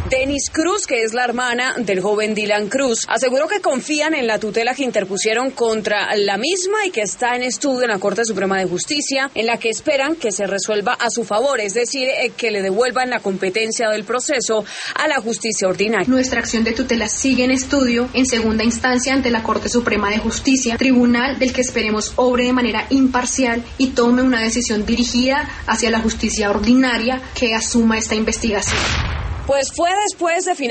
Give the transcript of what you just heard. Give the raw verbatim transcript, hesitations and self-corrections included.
Denis Cruz, que es la hermana del joven Dylan Cruz, aseguró que confían en la tutela que interpusieron contra la misma y que está en estudio en la Corte Suprema de Justicia, en la que esperan que se resuelva a su favor, es decir, eh, que le devuelvan la competencia del proceso a la justicia ordinaria. Nuestra acción de tutela sigue en estudio en segunda instancia ante la Corte Suprema de Justicia, tribunal del que esperemos obre de manera imparcial y tome una decisión dirigida hacia la justicia ordinaria que asuma esta investigación. Pues fue después de